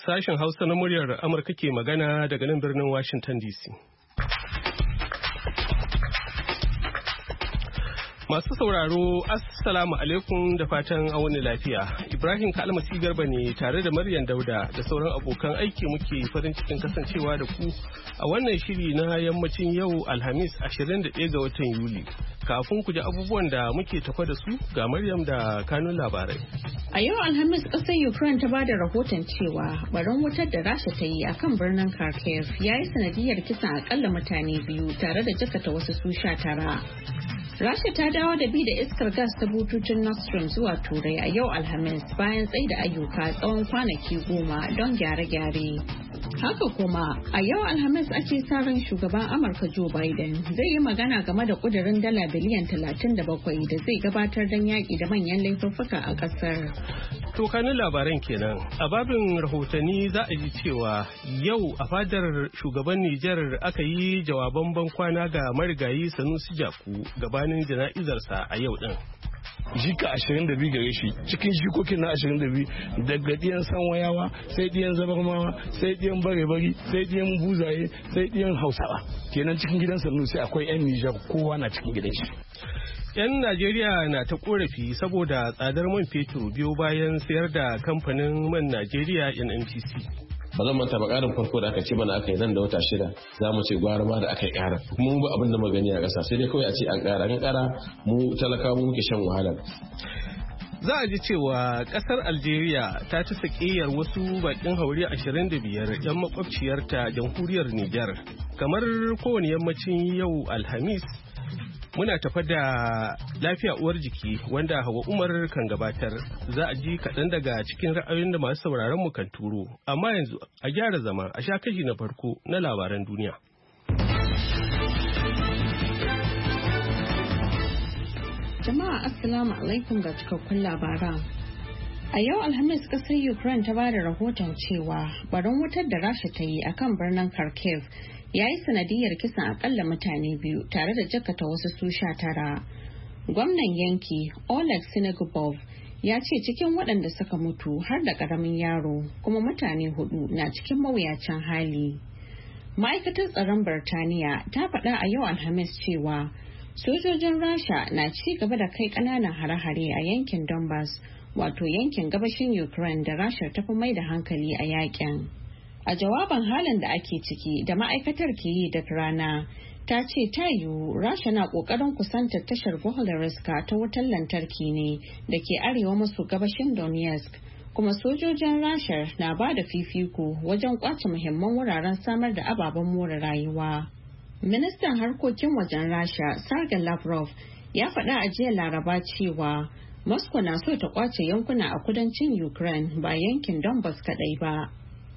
Sashen Hausa na muryar Amurka ke magana daga nan birnin Washington DC. Masu sauraro, Assalamu alaikum da fatan wani lafiya. Ibrahim Kalmasi Garba ne tare da Maryam Dauda da sauran abokan aiki muke farin cikin kasancewa da ku a wannan shiri na yammacin yau Alhamis 21 ga watan Yuli. Kafin ku ji abubuwan da muke tafa da su ga Maryam da kanun labarai. A yau Alhamis ƙasar Ukraine ta bada rahoton cewa barin wutar da Rasha ta yi akan birnin Kharkiv ya yi sanadiyar kisan akalla mutane 2 tare da jakata wasu su 19. Rasha ta dawo da bi da iskar gas ta bututun Nord Stream zuwa Turai a yau Alhamis bayan tsaida ayyuka tsawon kwanaki 10 don gyare-gyare. Haka kuma a yau Alhamis ake sa ran shugaban Amurka Joe Biden zai yi magana game da kudirin dala biliyan 37 da zai gabatar don yaƙi da manyan laifuffuka a ƙasar. To kanin labaran kenan. A babin rahotanni za a ji cewa yau a fadar shugaban Nijar aka yi jawaban bankwana ga marigayi Sanusi Jaku gabanin jana'izarsa a yau din. Jika 22 gare shi, cikin jikokin na 22 daga ɗiyan sanwayawa sai ɗiyan zabarmawa sai ɗiyan bare-bari sai ɗiyan buzaye sai ɗiyan hausawa. Kenan cikin gidan Sanusi akwai 'yan Nijar, kowa na cikin gidan shi. 'Yan Najeriya na ta korafi saboda tsadar man fetur biyo bayan sayar da kamfanin man Najeriya NNPC. Ba zan manta ba ƙarin farko da aka ce mana aka yi nan da wata 6 za mu ce gwara ma da aka yi ƙara. Mu ba abin da magani a ƙasa sai dai kawai a ce an ƙara mu talakawa mu muke shan wahala. Za a ji cewa ƙasar Algeria ta ci sakiyar wasu baƙin haure 25 'yan makwabciyarta jamhuriyar Nijar. Kamar kowane yammacin yau Alhamis muna tafa da lafiya uwar jiki wanda Hawa Umar kan gabatar. Za a ji kaɗan daga cikin ra'ayoyin da masu sauraron mu kan turo. Amma yanzu a gyara zama a sha kashi na farko na labaran duniya. Jama'a Assalamu alaikum ga cikakkun labaran. A yau Alhamis ƙasar Ukraine ta bada rahoton cewa barin wutar da Rasha ta yi akan birnin Kharkiv ya yi sanadiyar kisan akalla mutane 2 tare da jakata wasu su 19. Gwamnan yanki Oleg Sinigubov ya ce cikin waɗanda suka mutu har da ƙaramin yaro kuma mutane 4 na cikin mawuyacin hali. Ma'aikatar tsaron Birtaniya ta faɗa a yau Alhamis cewa sojojin Rasha na ci gaba da kai ƙananan hare-hare a yankin Donbass, wato yankin gabashin Ukraine da Rasha ta fi mai da hankali a yakin. A jawaban halin da ake ciki da ma'aikatar ke yi da rana, ta ce ta yiwu Rasha na ƙoƙarin kusantar tashar Bohulariska ta wutar lantarki ne da ke arewa maso gabashin Donetsk, kuma sojojin Rasha na ba da fifiko wajen ƙwace muhimman wuraren samar da ababen more rayuwa. Ministan harkokin wajen Rasha, Sergei Lavrov, ya faɗa a jiya Laraba cewa Moscow na so ta ƙwace yankuna a kudancin Ukraine ba yankin Donbass kaɗai ba.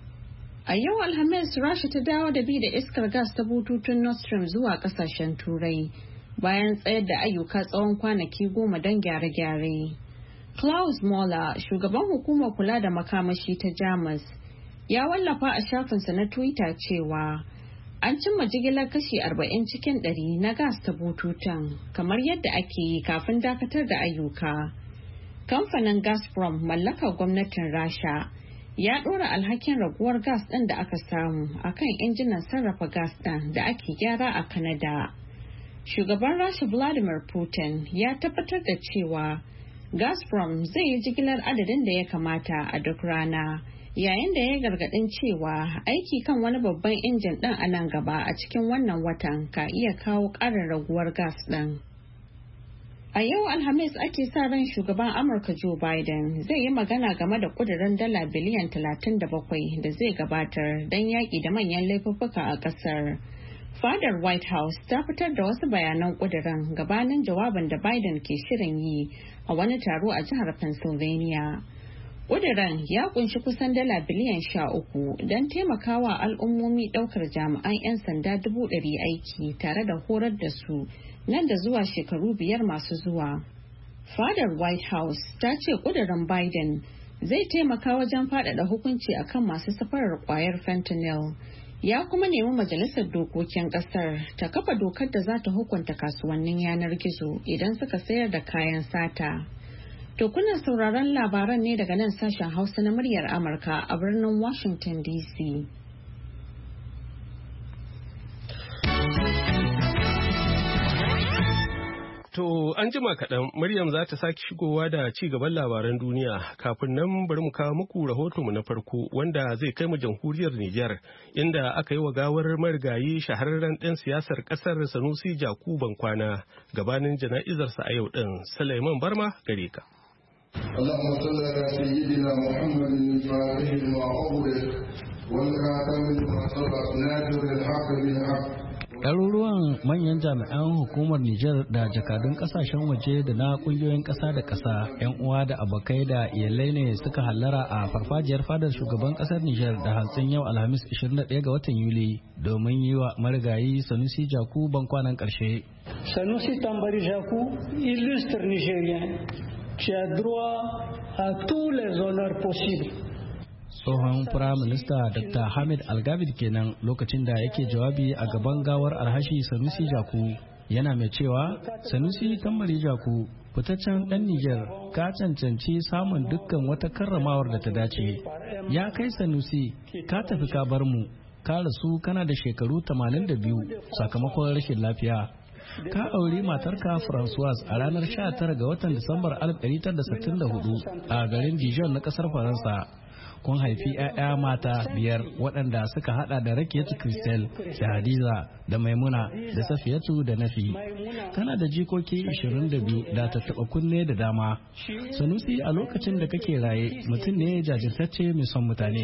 A yau Alhamis, Rasha ta dawo da bi da iskar gas ta bututun Nord Stream zuwa kasashen Turai bayan tsayar da ayyuka tsawon kwanaki 10 don gyare-gyare. Klaus Moller, shugaban hukumar kula da makamashi ta Jamus, ya wallafa a shafinsa na Twitter cewa an cimma jigilar kashi 40 cikin 100 na gas ta bututun kamar yadda ake yi kafin dakatar da ayyuka. Kamfanin Gazprom, mallakar gwamnatin Rasha, ya ɗora alhakin raguwar gas ɗin da aka samu akan injinan sarrafa gas ɗin da ake gyara a Canada. Shugaban Rasha Vladimir Putin ya tabbatar da cewa Gazprom zai yi jigilar adadin da ya kamata a duk rana, yayin da ya gargaɗin cewa aiki kan wani babban injin ɗin a nan gaba a cikin wannan watan ka iya kawo ƙarin raguwar gas ɗin. A yau Alhamis ake sa ran shugaban Amurka Joe Biden zai yi magana game da kudirin dala biliyan 37 da zai gabatar don yaƙi da manyan laifuffuka a ƙasar. Fadar White House ta fitar da wasu bayanan kudirin gabanin jawabin da Biden ke shirin yi a wani taro a jihar Pennsylvania. Kudirin ya kunshi kusan dala biliyan 13 don taimakawa al'ummomi ɗaukar jami'an 'yan sanda 100,000 aiki tare da horar da su nan da zuwa shekaru 5 masu zuwa. Fadar White House ta ce kudirin Biden zai taimaka wajen faɗaɗa hukunci akan masu safarar ƙwayar fentanyl. Ya kuma nemi majalisar dokokin ƙasar ta kafa dokar da za ta hukunta kasuwannin yanar gizo idan suka sayar da kayan sata. To kuna sauraron labaran ne daga nan sashen Hausa na muryar Amurka a birnin Washington DC. To an jima kaɗan Maryam za ta sake shigowa da ci gaban labaran duniya kafin nan bari mu kawo muku rahotonmu na farko wanda zai kai mu jamhuriyar Nijar inda aka yi wa gawar marigayi shahararren ɗan siyasar ƙasar Sanusi Jaku Bankwana gabanin jana'izarsa a yau ɗin. Sulaiman Barma gare ka. اللهم صل على سيدنا محمد الفاتح لما أغلق والخاتم لما سبق ناصر الحق بالحق. Ɗaruruwan manyan jami'an hukumar Nijar da jakadun ƙasashen waje da na ƙungiyoyin ƙasa da ƙasa, 'yan uwa da abokai da iyalai ne suka hallara a farfajiyar fadar shugaban ƙasar Nijar da hantsin yau Alhamis 21 ga watan Yuli domin yi wa marigayi Sanusi Jaku bankwanan ƙarshe. Sanusi Tambari Jaku, illustre Nigérien, qui a droit à tous les honneurs possibles. Tsohon Firaminista Dr. Hamid Algabid kenan lokacin da yake jawabi a gaban gawar alhashi Sanusi Jaku yana mai cewa Sanusi Tambari Jaku fitaccen ɗan Nijar ka cancanci samun dukkan wata karramawar da ta dace. Ya kai Sanusi ka tafi ka bar mu ka rasu kana da shekaru 82 sakamakon rashin lafiya. Ka auri matarka Françoise a ranar 19 ga watan Disambar 1964 a garin Dijon na ƙasar Faransa. Kun haifi 'ya'ya mata 5 waɗanda suka hada da Rakiyatu Kristel da Hadiza da Maimuna da Safiyatu da Nafi. Kana da jikoki 22 da ta taɓa kunne da dama. Sanusi a lokacin da kake raye mutum ne jajirtacce mai son mutane.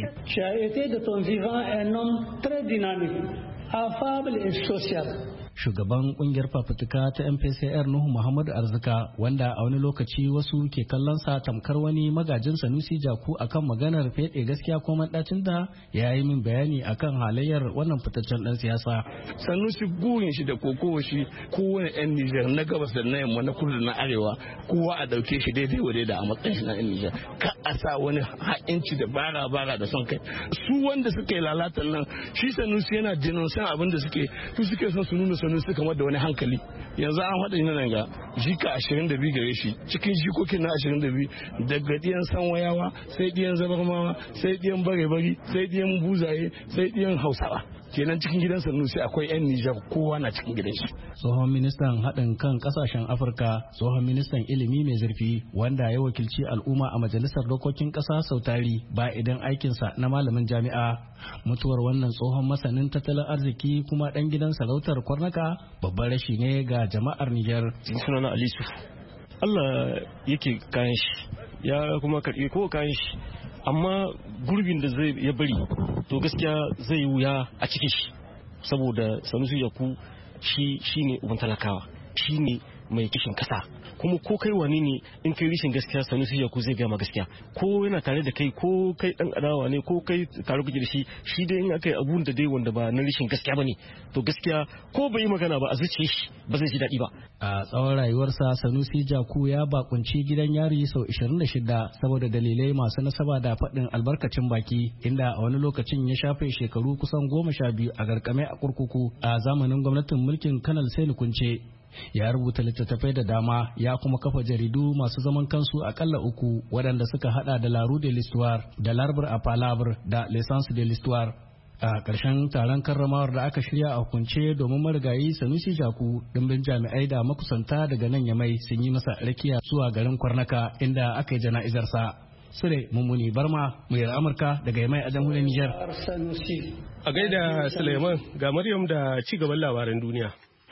Shugaban kungiyar fafutuka ta MPCR Nuhu Muhammadu Arzika wanda a wani lokaci wasu ke kallon sa tamkar wani magajin Sanusi Jaku akan maganar fede gaskiya ko madacin da ya yi min bayani akan halayyar wannan fitaccen dan siyasa. Sanusi gurin shi da kokowa shi kowane yan Nijar na gabas da na yamma na kudu da na arewa kowa a dauke shi daidai wa daidai a matsayin shi na yan Nijar. Ka a sa wani ha'inci da bara da son kai. Su wanda suka yi lalatan nan shi Sanusi yana denosan abin da suke son su nuna Sanusi kamar da wani hankali. Yanzu an haɗa nan ga jika 22 gare shi cikin jikokin na 22 daga ɗiyan sanwayawa sai ɗiyan zabarmawa sai ɗiyan bare-bari sai ɗiyan buzaye sai ɗiyan hausawa. Kenan cikin gidan Sanusi akwai 'yan Nijar kowa na cikin gidan shi. Tsohon ministan haɗin kan ƙasashen Afirka, tsohon ministan ilimi mai zurfi wanda ya wakilci al'umma a majalisar dokokin ƙasa sau tari ba idan aikinsa na malamin jami'a. Mutuwar wannan tsohon masanin tattalin arziki kuma ɗan gidan sarautar Kwarnaka babban rashi ne ga jama'ar Nijar. Sunana Ali Suf. Allah yake kayan shi ya kuma karɓi ko kayan shi. Amma gurbin da zai ya bari to gaskiya zai wuya a cikin shi saboda Sanusi Jaku shi ne uban talakawa, shi ne mai kishin kasa, kuma ko kai wani ne in kai rishin gaskiya Sanusi Jaku zai gama gaskiya, ko yana tare da kai ko kai dan adawa ne ko kai tare kuke da shi dai in aka yi abun da dai wanda ba na rishin gaskiya bane to gaskiya ko bai yi magana ba a zuciyar shi ba zai ji daɗi ba. A tsawon rayuwarsa Sanusi Jaku ya bakunci gidan yari sau 26 saboda dalilai masu nasaba da faɗin albarkacin baki, inda a wani lokacin ya shafe shekaru kusan 12 a garkame a kurkuku a zamanin gwamnatin mulkin Kanal Sani Kunce. Ya rubuta littattafai da dama ya kuma kafa jaridu masu zaman kansu akalla 3 waɗanda suka hada da La Rue de l'Histoire da L'Arbre à Palabre da L'Essence de l'Histoire. A ƙarshen taron karramawar da aka shirya a hukunce domin marigayi Sanusi Jaku, dimbin jami'ai da makusanta daga nan Yamai sun yi masa rakiya zuwa garin Kwarnaka inda aka yi jana'izarsa. Sule Mummuni Barma, muryar Amurka daga Yamai a jamhuriyar Nijar. A gaida Suleiman ga Maryam da ci gaban labaran duniya.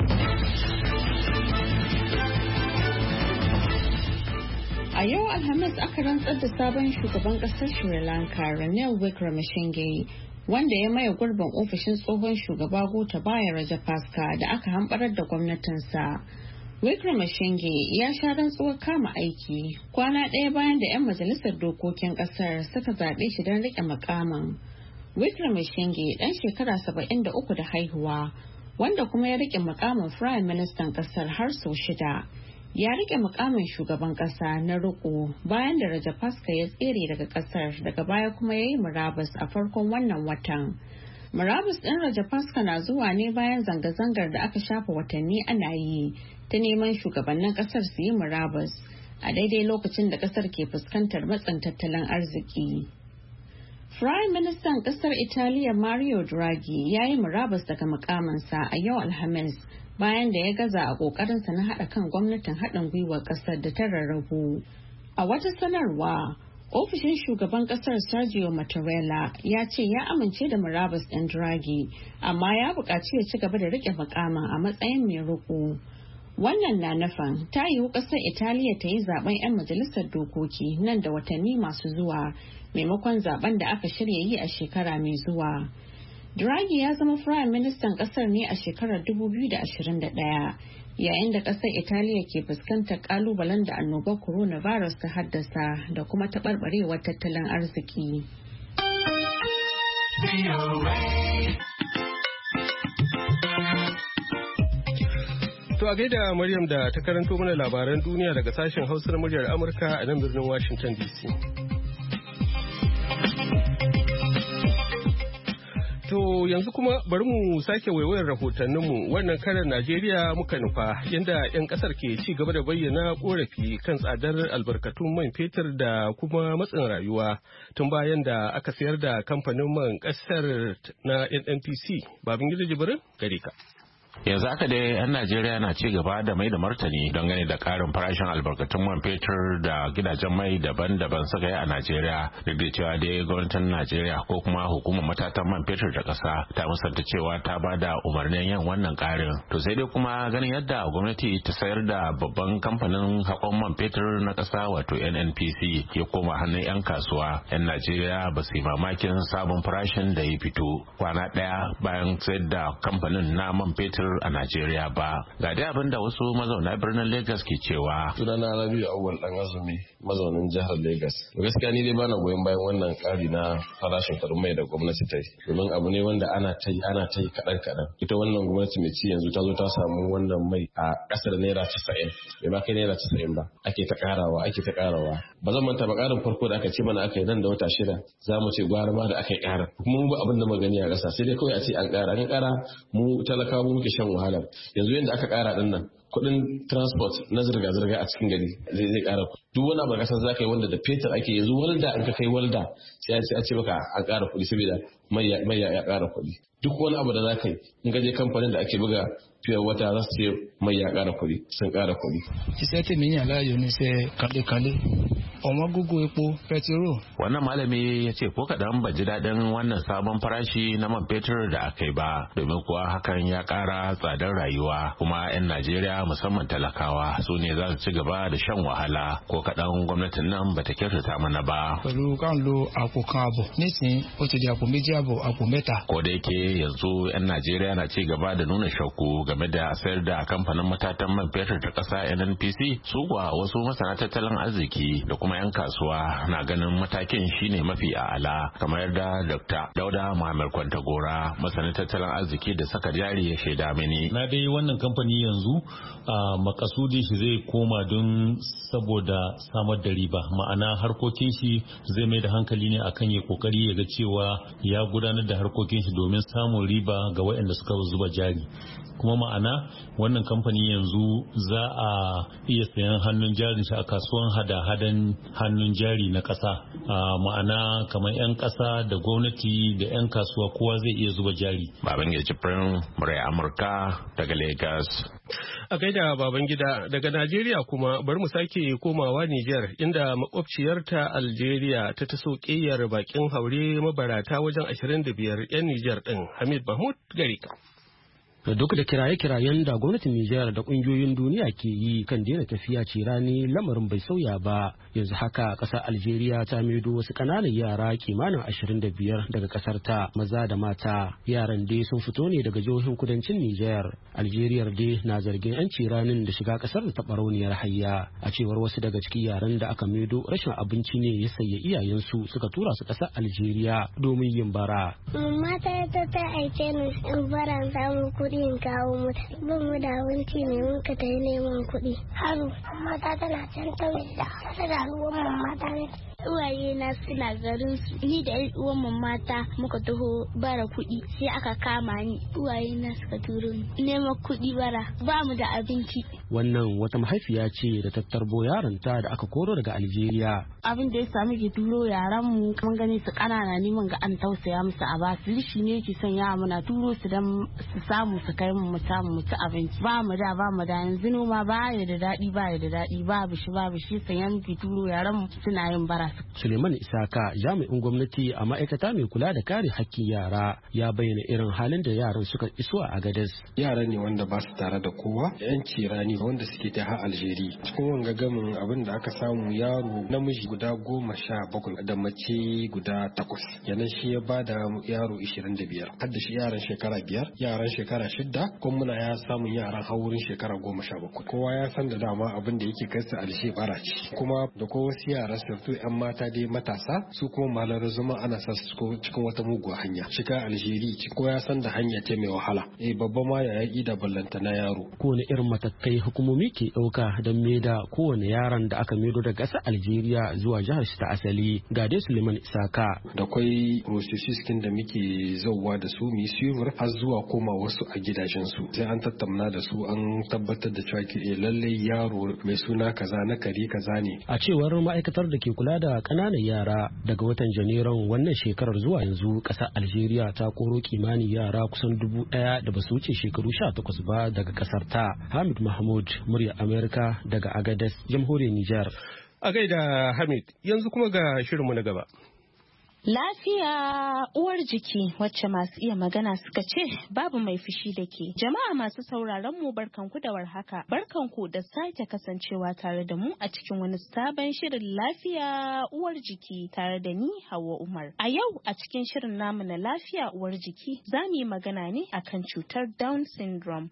A yau Alhamis aka rantsar da sabon shugaban kasar Sri Lanka Ranil Wickremesinghe wanda ya maye gurbin ofishin tsohon shugaba Gotabaya Rajapaksa da aka hamɓarar da gwamnatinsa. Wickremesinghe ya sha rantsuwar kama aiki kwana ɗaya bayan da 'yan majalisar dokokin ƙasar suka zaɓe shi don riƙe mukamin. Wickremesinghe ɗan shekara 73 da haihuwa wanda kuma ya riƙe mukamin Firayim Ministan ƙasar har sau 6. Ya rike mukamin shugaban kasa na riko bayan da Rajapaksa ya tsere daga kasar daga baya kuma ya yi murabus a farkon wannan watan. Murabus ɗin Rajapaksa na zuwa ne bayan zanga-zangar da aka shafa watanni ana yi ta neman shugabannin kasar su yi murabus a daidai lokacin da kasar ke fuskantar matsin tattalin arziki. Prime Ministan kasar Italiya Mario Draghi ya yi murabus daga mukaminsa a yau Alhamis bayan da ya gaza a ƙoƙarinsa na haɗa kan gwamnatin haɗin gwiwar ƙasar da ta rarrabu. A wata sanarwa, ofishin shugaban ƙasar Sergio Mattarella ya ce ya amince da murabus ɗin Draghi, amma ya buƙaci ya ci gaba da riƙe mukamin a matsayin mai riƙo. Wannan na nufin ta yiwu ƙasar Italiya ta yi zaben 'yan majalisar dokoki nan da watanni masu zuwa maimakon zaben da aka shirya yi a shekara mai zuwa. Draghi ya zama Firayim Ministan ƙasar ne a shekarar 2021 yayin da ƙasar Italiya ke fuskantar ƙalubalen da annobar coronavirus ta haddasa da kuma taɓarɓarewar tattalin arziki. To a gaida Maryam da ta karanto mana labaran duniya daga sashen Hausa na muryar Amurka a nan birnin Washington DC. To yanzu kuma bari mu sake waiwayar rahotanninmu wannan karan Najeriya muka nufa yadda 'yan kasar ke ci gaba da bayyana korafi kan tsadar albarkatun man fetur da kuma matsin rayuwa tun bayan da aka sayar da kamfanin man kasar na NNPC. Babangida Jibrin gare ka. Yanzu haka dai 'yan Najeriya na ci gaba da mai da martani don gane da karin farashin albarkatun man fetur da gidajen mai daban-daban suka yi a Najeriya, duk da cewa dai gwamnatin Najeriya ko kuma hukumar matatan man fetur da ƙasa ta musanta cewa ta ba da umarnin yin wannan karin. To sai dai kuma ganin yadda gwamnati ta sayar da babban kamfanin haƙon man fetur na ƙasa wato NNPC ya koma hannun 'yan kasuwa, 'yan Najeriya ba su yi mamakin sabon farashin da ya fito kwana ɗaya bayan sayar da kamfanin na man fetur a Najeriya ba. Ga dai abin da wasu mazauna birnin Lagos ke cewa. Sunana Rabiu Awwal Dan Azumi, mazaunin jihar Lagos. Gaskiya ni dai bana goyon bayan wannan ƙari na farashin kuɗin mai da gwamnati ta yi. Domin abu ne wanda ana ta yi kaɗan. Ita wannan gwamnati mai ci yanzu ta zo ta samu wannan mai a ƙasar naira 90. Bai ma kai naira 90 ba. Ake ta ƙarawa. Ba zan manta ba ƙarin farko da aka ce mana aka yi nan da wata 6 za mu ce gwara ma da aka yi ƙara. Kuma mu ba abin da magani a ƙasa sai dai kawai a ce an ƙara mu talakawa mu muke shan wahala. Yanzu yadda aka kara din nan kudin transport na zirga-zirga a cikin gari zai kara duk wani abu kasar zaka yi wanda da fetur ake yanzu walda in ka kai walda sai a ce maka an kara kudi saboda mai ya kara kudi duk wani abu da zaka yi in ka je kamfanin da ake buga fiye wata za su ce mai ya kara kudi sun kara kudi. Iṣẹ́ tèmi yàn láàyò ní iṣẹ́ kálé-kálé ọmọ gógó epo pẹtiró. Wannan malami ya ce ko kaɗan ba ji daɗin wannan sabon farashi na man fetur da aka yi ba domin kuwa hakan ya ƙara tsadar rayuwa kuma 'yan Najeriya musamman talakawa su ne za su ci gaba da shan wahala ko kaɗan gwamnatin nan ba ta kyautata mana ba. Pẹ̀lú ká ń lo àpò kan àbọ̀ nísìnyí ó ti di àpò méjì àbọ̀ àpò mẹ́ta. Ko da yake yanzu 'yan Najeriya na ci gaba da nuna shakku game da sayar da kamfanin matatan man fetur ta ƙasa NNPC su kuwa wasu masana tattalin arziki da kuma 'yan kasuwa na ganin matakin shine mafi a'ala kamar yadda Dr. Dauda Muhammad Kwantagora masanin tattalin arziki da saka jari ya shaida mini. Na dai wannan kamfani yanzu makasudin shi zai koma don saboda samar da riba ma'ana harkokin shi zai mai da hankali ne akan ya kokari ya ga cewa ya gudanar da harkokin shi domin samun riba ga waɗanda suka zuba jari. Kuma ma'ana wannan kamfani yanzu za a iya sayan hannun jarin shi a kasuwan hada-hadan hannun jari na ƙasa ma'ana kamar 'yan ƙasa da gwamnati da 'yan kasuwa kowa zai iya zuba jari. Babangida Jibrin, murai Amurka daga Lagos. A gaida Babangida daga Najeriya kuma bari mu sake komawa Nijar inda makwabciyarta Algeria ta taso ƙeyar bakin haure mabarata wajen 25 'yan Nijar ɗin. Hamid Mahmud Garika. Duk da kiraye-kirayen da gwamnatin Nijar da kungiyoyin duniya ke yi kan daina tafiya ce rani lamarin bai sauya ba. Yanzu haka ƙasar Algeria ta maido wasu ƙananan yara kimanin 25 daga ƙasar ta maza da mata. Yaran dai sun fito ne daga jihohin kudancin Nijar. Algeria dai na zargin 'yanci ranin da shiga ƙasar da taɓarauniyar hayya. A cewar wasu daga cikin yaran da aka maido rashin abinci ne ya sanya iyayensu suka tura su ƙasar Algeria domin yin bara. Mata ta aike ni in bara samu kuɗi in kawo mata ban mu da abinci ne mun ka tayi neman kuɗi haru mata tana can ta da ruwan mata ne uwaye na suna garin su, ni da ƴan uwan mu mata muka taho bara kuɗi sai aka kama ni, uwaye na suka turo ni neman kuɗi bara, ba mu da abinci. Wannan wata mahaifiya ce da ta tarbo yaronta da aka koro daga Algeria. Abin da ya sami ke turo yaran mu mun gani su kanana ne mun ga an tausaya musu a basu, rishi ne ke sanya muna turo su dan su samu su kai mu samu mu ci abinci. Ba mu da yanzu noma ba ya da daɗi babu shi sanya muke turo yaran mu suna yin bara. Suleiman Isaka jami'in gwamnati a ma'aikata mai kula da kare hakkin yara ya bayyana irin halin da yaran suka iso a Agadez. Yara ne wanda ba su tare da kowa, yanci rani wanda suke ta har Algeria. Cikin wanga gamin abin da aka samu yaro namiji guda 17 da mace guda 8. Yanan shi ya bada yaro 25. Har da shi yaran shekara 5, yaran shekara 6, kuma muna ya samun yaran haurin shekara 17. Kowa ya san da dama abin da yake kai su Algeria bara ce. Kuma da ko wasu yara surtu yan mata dai matasa su kuma malar zuma ana sa su cikin wata muguwa hanya. Shiga Algeria ko ya san da hanya ce mai wahala. Babba ma ya yi da ballanta na yaro. Kowane irin matakai hukumomi ke ɗauka don maida kowane yaron da aka maido daga ƙasar Algeria zuwa jihar ta asali. Ga dai Suleiman Isaka. Da kwai processes da muke zauwa da su mu suivre har zuwa koma wasu a gidajen su. Sai an tattauna da su an tabbatar da cewa lalle yaro mai suna kaza na kare kaza ne. A cewar ma'aikatar da ke kula da ƙananan yara daga watan Janairun wannan shekarar zuwa yanzu ƙasar Algeria ta koro kimanin yara kusan 1,000 da basu wuce shekaru 18 ba daga ƙasar ta. Hamid Mahmud, murya Amerika daga Agadez, jamhuriyar Nijar. A gaida Hamid, yanzu kuma ga shirinmu na gaba. Lafiya uwar jiki, wacce masu iya magana suka ce babu mai fushi da ke. Jama'a masu sauraron mu barkanku da warhaka. Barkanku da sake kasancewa tare da mu a cikin wani sabon shirin lafiya uwar jiki tare da ni Hauwa Umar. A yau a cikin shirin namu na lafiya uwar jiki za mu yi magana ne akan cutar Down syndrome.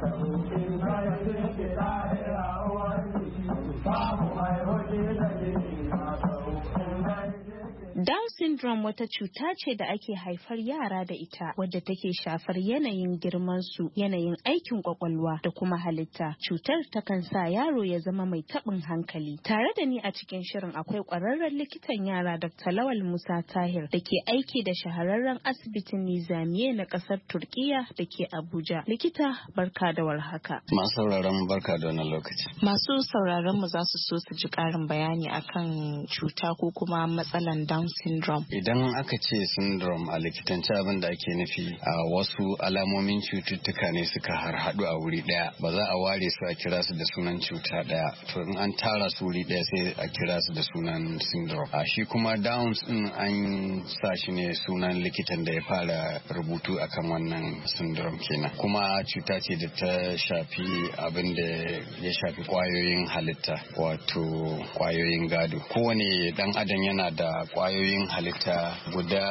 Down syndrome wata cuta ce da ake haifar yara da ita wadda take shafar yanayin girmansu, yanayin aikin kwakwalwa da kuma halitta. Cutar takan sa yaro ya zama mai taɓin hankali. Tare da ni a cikin shirin akwai ƙwararren likitan yara Dr. Lawal Musa Tahir da ke aiki da shahararren asibitin Nizamiye na ƙasar Turkiya da ke Abuja. Likita, barka da warhaka. Masu sauraron barka da wannan lokaci. Masu sauraron mu za su so su ji ƙarin bayani akan cuta ko kuma matsalan Down syndrome. Idan aka ce syndrome a likitanci abin da ake nufi a wasu alamomin cututtuka ne suka harhaɗu a wuri ɗaya, ba za a ware su a kira su da sunan cuta ɗaya, to in an tara su wuri ɗaya sai a kira su da sunan syndrome. A shi kuma Downs din an sa shi ne sunan likitan da ya fara rubutu akan wannan syndrome kenan, kuma cuta ce da ta shafi abin da ya shafi kwayoyin halitta, wato kwayoyin gado. Kowane dan adam yana da kwayoyin halitta guda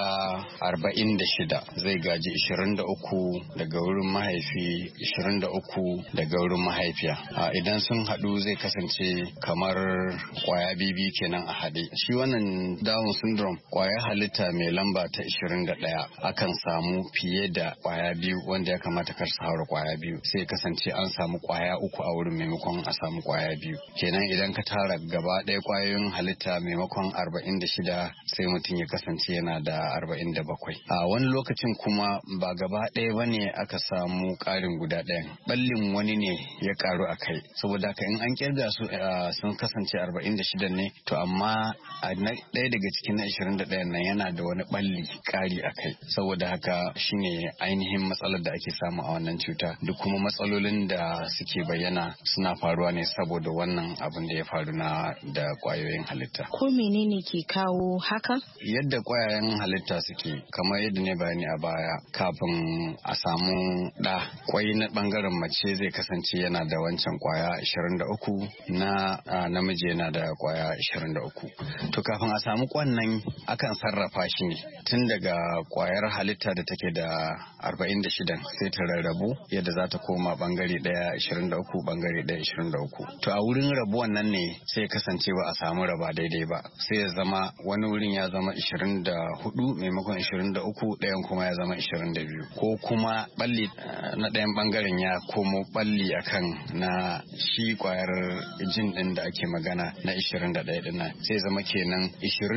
46, zai gaji 23 daga wurin mahaifi, 23 daga wurin mahaifiya. Idan sun haɗu zai kasance kamar kwaya bibi kenan a haɗe. Shi wannan Down syndrome kwaya halitta mai lamba ta 21 akan samu fiye da kwaya biyu wanda ya kamata kar su haura kwaya biyu, sai kasance an samu kwaya 3 a wurin maimakon a samu kwaya biyu. Kenan idan ka tara gaba ɗaya kwayoyin halitta maimakon 46 sai mutum ya kasance yana da 47. A wani lokacin kuma ba gaba ɗaya bane aka samu ƙarin guda ɗayan, ballin wani ne ya karu a kai, saboda haka in an kirga su sun kasance 46 ne, to amma a ɗaya daga cikin na 21 nan yana da wani balli ƙari a kai, saboda haka shine ainihin matsalar da ake samu a wannan cuta. Duk kuma matsalolin da suke bayyana suna faruwa ne saboda wannan abin da ya faru da kwayoyin halitta. Ko menene ke kawo hakan? Yadda kwayoyin halitta suke, kamar yadda ne bayani a baya, kafin a samu ɗa, kwai na bangaren mace zai kasance yana da wancan kwaya 23, na namiji yana da kwaya 23. To kafin a samu kwannan akan sarrafa shi ne tun daga kwayar halitta da take da 46 sai ta rarrabu yadda za ta koma bangare daya 23, bangare daya 23. To a wurin rabuwan nan ne sai kasance ba a samu raba daidai ba, sai ya zama wani wurin ya zama 24 maimakon 23 ɗayan kuma ya zama 22 ko kuma balli na ɗayan bangaren ya komo balli akan na shi kwayar jin din da ake magana na 21 din nan sai zama kenan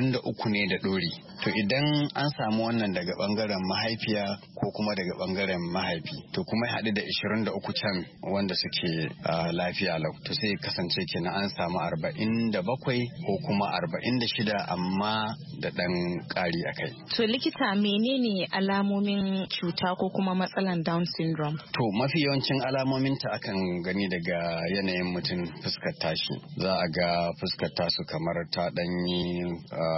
23 ne da dori. To idan an samu wannan daga bangaren mahaifiya ko kuma daga bangaren mahaifi to kuma ya haɗu da 23 can wanda suke lafiya lau to sai kasance kenan an samu 47 ko kuma 46 amma da ɗan ƙari a kai. To likita menene alamomin cuta ko kuma matsalan Down syndrome? To mafi yawancin alamominta akan gani daga yanayin mutum fuskar tashi. Za a ga fuskar tasu kamar ta ɗanyi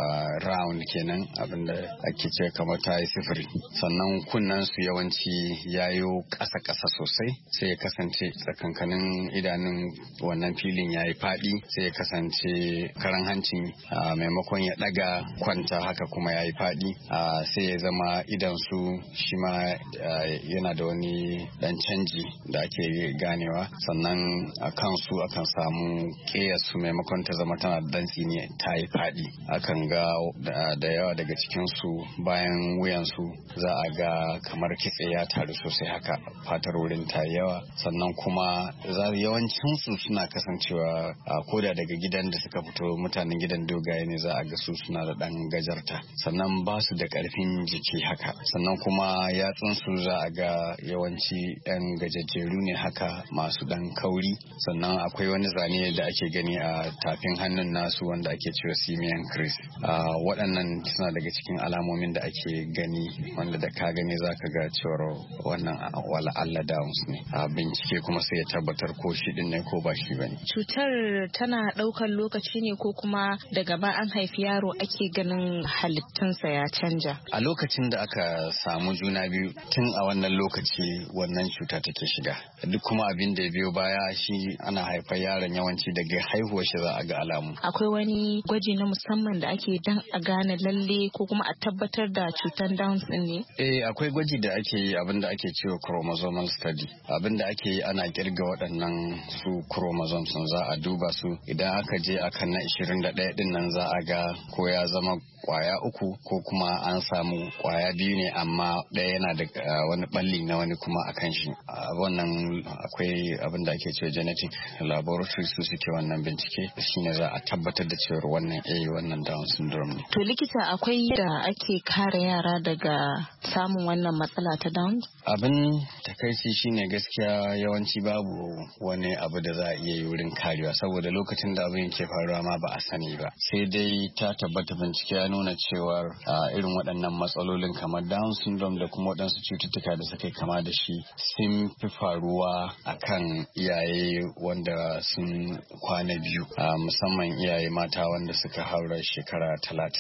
round kenan abinda ake ce kamar ta yi sifiri. Sannan kunnen su yawanci yayo ƙasa-ƙasa sosai sai ya kasance tsakankanin idanun wannan filin yayi faɗi sai ya kasance karan hancin maimakon ya ɗaga kwanta haka kuma yayi faɗi sai ya zama idan su shi ma yana da wani ɗan canji da ake ganewa sannan a kansu akan samu ƙeyarsu maimakon ta zama tana da tsini ta yi faɗi akan ga da yawa daga cikinsu bayan wuyansu za a ga kamar kitse ya taru sosai haka fatar wurin ta yawa sannan kuma yawancinsu suna kasancewa koda daga gidan da suka fito mutanen gidan dogaye ne za a ga su suna da ɗan gajarta sannan ba su da ƙarfin jiki haka sannan kuma yatsunsu za a ga yawanci ɗan gajajjeru ne haka masu ɗan kauri sannan akwai wani zane da ake gani a tafin hannun nasu wanda ake cewa simian crease waɗannan suna daga cikin alamomin da ake gani wanda da ka gani za ka ga cewar wannan wala Allah Downs ne bincike kuma sai ya tabbatar ko shi din ne ko ba shi bane. Cutar tana ɗaukar lokaci ne ko kuma daga ba an haifi yaro ake ganin halittunsa ya canja? A lokacin da aka samu juna biyu tun a wannan lokaci wannan cuta take shiga duk kuma abin da ya biyo baya shi ana haifar yaron yawanci daga haihuwar shi za a ga alamu. Akwai wani gwaji na musamman da ake dan a gane lalle ko kuma a tabbatar da cutar Downs din ne? Akwai gwaji da ake yi abin da ake cewa chromosomal study abin da ake yi ana kirga waɗannan su chromosomes za a duba su idan aka je akan na 21 din nan za a ga ko ya zama kwaya 3 ko kuma an samu kwaya 2 ne amma ɗaya yana da wani balli na wani kuma akan shi wannan akwai abin da ake cewa genetic laboratory su suke wannan bincike shine za a tabbatar da cewa wannan Down syndrome ne. To likita akwai yadda ake kare yara daga samun wannan matsala ta Down? Abin takaici shine gaskiya yawanci babu wani abu da za a iya yi wurin karewa saboda lokacin da abin ke faruwa ma ba a sani ba sai dai ta tabbata bincike ya nuna cewar irin waɗannan matsalolin kamar Down syndrome da kuma waɗansu cututtuka da suka kama da shi sun fi faruwa akan iyaye wanda sun kwana biyu musamman iyaye mata wanda suka haura shekara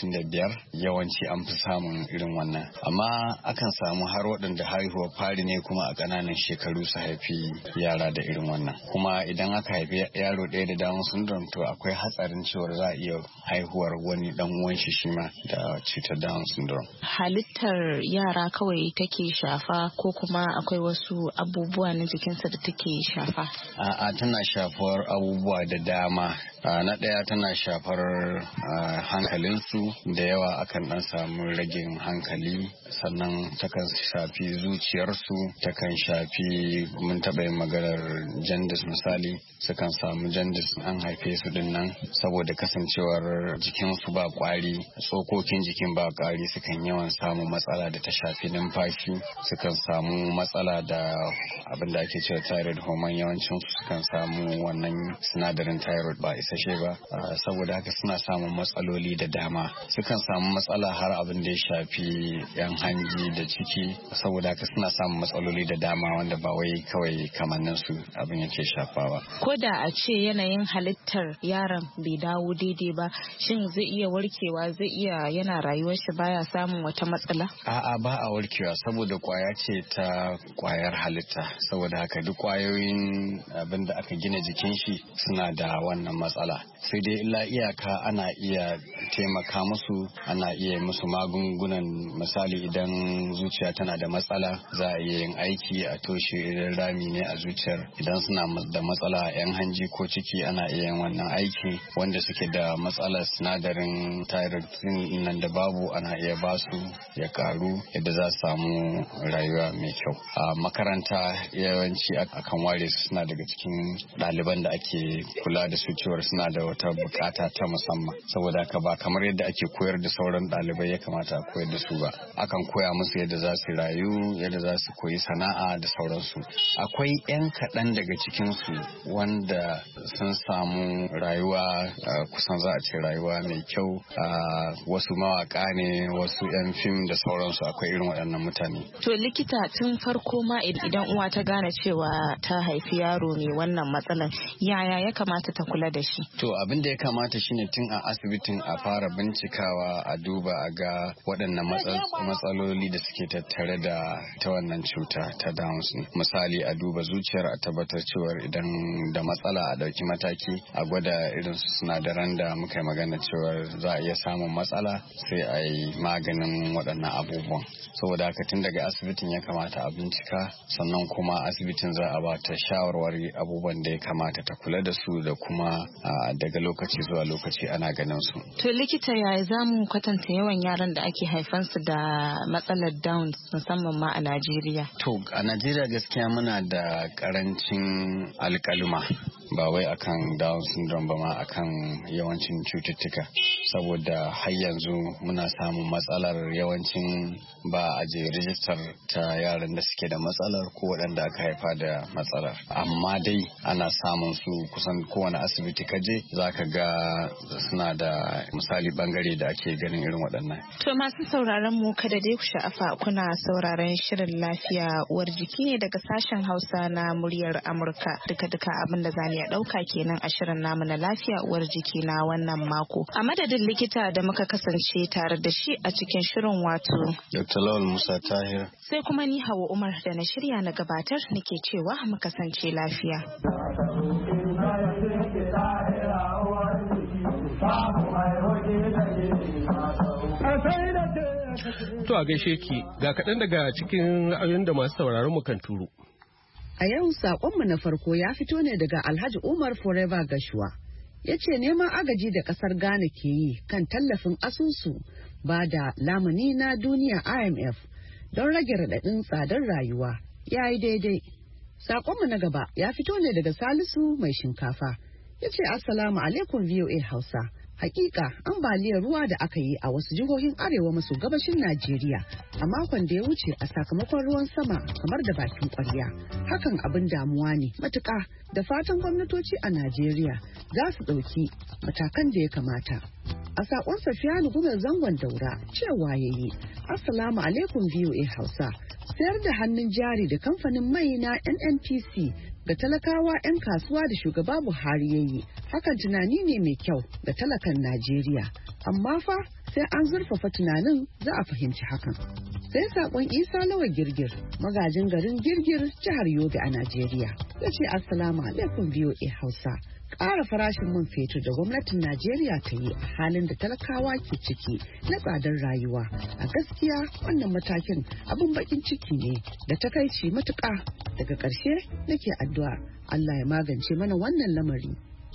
35 yawanci an fi samun irin wannan amma akan samu har waɗanda haihuwa fari ne kuma a ƙananan shekaru su haifi yara da irin wannan kuma idan aka haifi yaro ɗaya da Down syndrome to akwai hatsarin cewar za a iya haihuwar wani dan uwan shi ma da cutar Down syndrome. Halittar yara kawai take shafa ko kuma akwai wasu abubuwa na jikinsa da take shafa? A'a tana shafar abubuwa da dama. Na ɗaya tana shafar hankalinsu da yawa akan ɗan samu ragin hankali sannan takan shafi zuciyarsu takan shafi mun taɓa yin maganar jaundice misali sukan samu jaundice an haife su din nan saboda kasancewar jikinsu ba kwari tsokokin jikin ba kwari sukan yawan samu matsala da ta shafi numfashi sukan samu matsala da abin da ake cewa thyroid hormone yawancin sukan samu wannan sinadarin thyroid ba isasshe ba saboda haka suna samun matsaloli da dama sukan samu matsala har abin da ya shafi yan hanji da ciki saboda haka suna samun matsaloli da dama wanda ba wai kawai kamannin su abin yake shafawa. Ko da a ce yanayin halittar yaron bai dawo daidai ba shin zai iya warkewa zai iya yana rayuwar shi baya samun wata matsala? A'a ba a warkewa saboda kwaya ce ta kwayar halitta saboda haka duk kwayoyin abin da aka gina jikin shi suna da wannan matsala matsala. Sai dai illa iyaka ana iya taimaka musu, ana iya musu magungunan, misali idan zuciya tana da matsala za a iya yin aiki a toshe idan rami ne a zuciyar. Idan suna da matsala 'yan hanji ko ciki ana iya yin wannan aiki. Wanda suke da matsalar sinadarin thyroid nan da babu ana iya basu ya karu yadda za su samu rayuwa mai kyau. A makaranta yawanci akan ware su, suna daga cikin ɗaliban da ake kula da su cewar suna da wata bukata ta musamman. Saboda haka ba kamar yadda ake koyar da sauran ɗalibai ya kamata a koyar da su ba. Akan koya musu yadda za su rayu, yadda za su koyi sana'a da sauransu. Akwai 'yan kaɗan daga cikinsu wanda sun samu rayuwa kusan za a ce rayuwa mai kyau. Wasu mawaka ne, wasu 'yan fim da sauransu, akwai irin waɗannan mutane. To likita, tun farko ma idan uwa ta gane cewa ta haifi yaro mai wannan matsalar, yaya ya kamata ta kula da shi? To abin da ya kamata shine tun a asibitin a fara bincikawa, a duba a ga waɗannan matsaloli da suke tattare da ta wannan cuta ta Downs. Misali a duba zuciyar, a tabbatar cewa idan da matsala a ɗauki mataki, a gwada irin sinadaran da muka yi magana cewa za a iya samun matsala, sai a yi maganin waɗannan abubuwan. Saboda haka tun daga asibitin ya kamata a bincika, sannan kuma asibitin za a ba ta shawarwari abubuwan da ya kamata ta kula da su, da kuma daga lokaci zuwa lokaci ana ganin su. To likita, yaya za mu kwatanta yawan yaran da ake haifansu da matsalar Downs musamman ma a Najeriya? To a Najeriya gaskiya muna da karancin alƙaluma, ba wai akan Down syndrome ba ma akan yawancin cututtuka, saboda har yanzu muna samun matsalar yawancin ba a je rijistar ta yaran da suke da matsalar ko waɗanda aka haifa da matsalar. Amma dai ana samun su kusan kowane asibiti kaje zaka ga suna da misali bangare da ake ganin irin waɗannan. To masu sauraron mu, kada dai ku sha'afa, kuna sauraron shirin lafiya uwar jiki ne daga sashen Hausa na muryar Amurka. Duka abin da zamu iya ɗauka kenan a shirin namu na lafiya uwar jiki na wannan mako. A madadin likita da muka kasance tare da shi a cikin shirin, wato Dr. Lawal Musa Tahir. Sai kuma ni Hauwa Umar da na shirya na gabatar nake cewa mu kasance lafiya. To a gaishe ki, ga kaɗan daga cikin ra'ayoyin da masu sauraron mu kan turo. A yau saƙonmu na farko ya fito ne daga Alhaji Umar Forever Gashuwa. Ya ce neman agaji da ƙasar Ghana ke yi kan tallafin asusu ba da lamuni na duniya IMF don rage raɗaɗin tsadar rayuwa ya yi daidai. Saƙonmu na gaba ya fito ne daga Salisu mai shinkafa. Ya ce Assalamu alaikum VOA Hausa. Hakika ambaliyar ruwa da aka yi a wasu jihohin arewa maso gabashin Najeriya a makon da ya wuce a sakamakon ruwan sama kamar da bakin kwarya. Hakan abin damuwa ne matuƙa, da fatan gwamnatoci a Najeriya za su ɗauki matakan da ya kamata. A saƙon Safiyanu Gumel zangon Daura cewa ya yi Assalamu alaikum VOA Hausa. Sayar da hannun jari da kamfanin mai na NNPC ga talakawa 'yan kasuwa da shugaba Buhari ya yi, hakan tunani ne mai kyau ga talakan Najeriya, amma fa sai an zurfafa tunanin za a fahimci hakan. Sai saƙon Isa Lawa Girgir, magajin garin Girgir, jihar Yobe a Najeriya, ya ce Assalamu alaikum VOA Hausa. Ƙara farashin man fetur da gwamnatin Najeriya ta yi a halin da talakawa ke ciki na tsadar rayuwa. A gaskiya wannan matakin abin bakin ciki ne da takaici matuƙa. Daga ƙarshe nake addu'a Allah ya magance mana wannan lamari.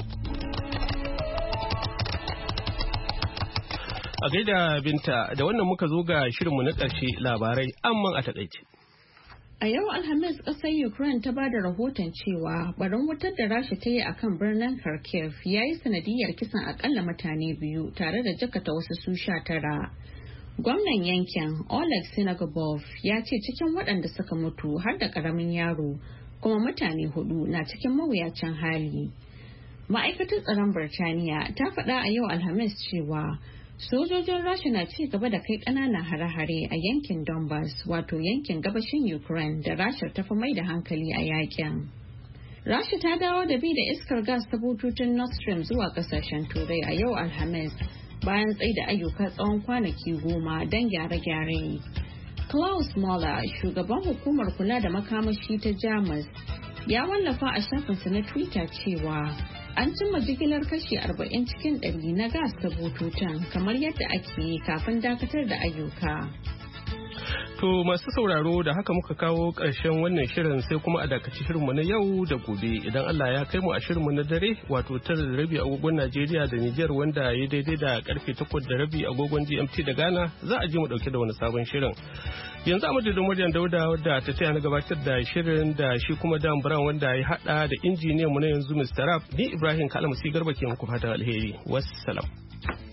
A gaida Binta, da wannan muka zo ga shirinmu na ƙarshe, labarai amman a taƙaice. A yau Alhamis ƙasar Ukraine ta ba da rahoton cewa barin wutar da Rasha ta yi a kan birnin Kharkiv ya yi sanadiyar kisan akalla mutane 2 tare da jakata wasu su 19. Gwamnan yankin Oleg Sinagobov ya ce cikin waɗanda suka mutu har da ƙaramin yaro, kuma mutane 4 na cikin mawuyacin hali. Ma'aikatar tsaron Birtaniya ta faɗa a yau Alhamis cewa sojojin Rasha na ci gaba da kai ƙananan hare-hare a yankin Donbass, wato yankin gabashin Ukraine da Rasha ta fi mai da hankali a yakin. Rasha ta dawo da bi da iskar gas ta bututun Nord Stream zuwa kasashen Turai a yau Alhamis bayan tsaida ayyuka tsawon kwanaki 10 don gyare-gyare. Klaus Muller, shugaban hukumar kula da makamashi ta Jamus, ya wallafa a shafinsa na Twitter cewa an cimma jigilar kashi 40 cikin 100 na gas ta bututun kamar yadda ake yi kafin dakatar da ayyuka. To masu sauraro da haka muka kawo ƙarshen wannan shirin sai kuma a dakaci shirinmu na yau da gobe idan Allah ya kai mu a shirinmu na dare wato 9:30 agogon Najeriya da Nijar wanda ya daidai da karfe 8:30 agogon GMT da Ghana za a ji mu dauke da wani sabon shirin. Yanzu a madadin Maryam Dauda wadda ta taya na gabatar da shirin da shi kuma Dan Brown wanda ya hada da injiniyan mu na yanzu Mr. Raf ni Ibrahim Kalmasi Garba ke muku fatan alheri. Wassalam.